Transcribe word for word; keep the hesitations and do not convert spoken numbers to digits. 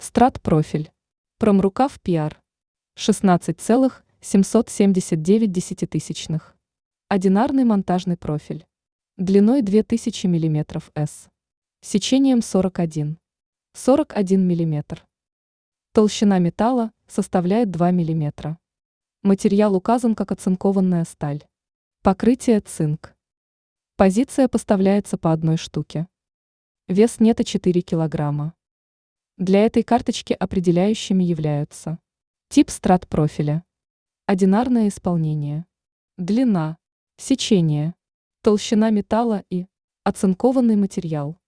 Страт-профиль. Промрукав пи ар. шестнадцать целых семьсот семьдесят девять десятитысячных. Одинарный монтажный профиль. Длиной две тысячи миллиметров эс. Сечением сорок один. сорок один миллиметр. Толщина металла составляет два миллиметра. Материал указан как оцинкованная сталь. Покрытие цинк. Позиция поставляется по одной штуке. Вес нета четыре килограмма. Для этой карточки определяющими являются: тип страт-профиля, одинарное исполнение, длина, сечение, толщина металла и оцинкованный материал.